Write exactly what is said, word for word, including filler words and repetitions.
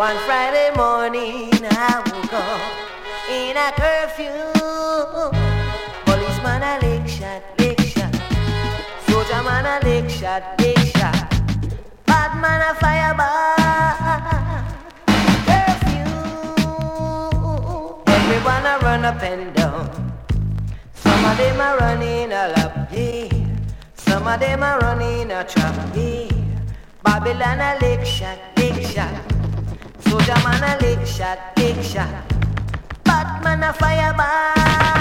One Friday morning I woke up in a curfew. Policeman a lick shot, lick shot. Soldier man a lick shot, lick shot. Bad man a fire back. Curfew. Everyone a run up and down. Some of them a running a lap, yeah. Some of them a running a trap, yeah. Babylon a lick shot, lick shot. Soldier man a lick shot, lick shot. Batman a fire back.